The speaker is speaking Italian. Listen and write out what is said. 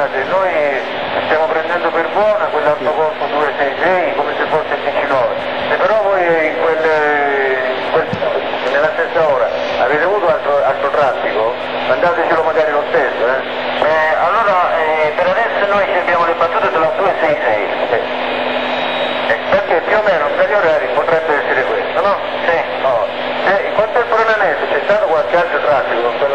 scusate, noi stiamo prendendo per buona quell'altro corpo 266 come se fosse il 19, se però voi nella stessa ora avete avuto altro traffico, mandatecelo magari lo stesso. Allora per adesso noi ci abbiamo le battute della 266, perché più o meno per gli orari potrebbe essere questo, no? Sì. Quanto è il Brunanese? C'è stato qualche altro traffico?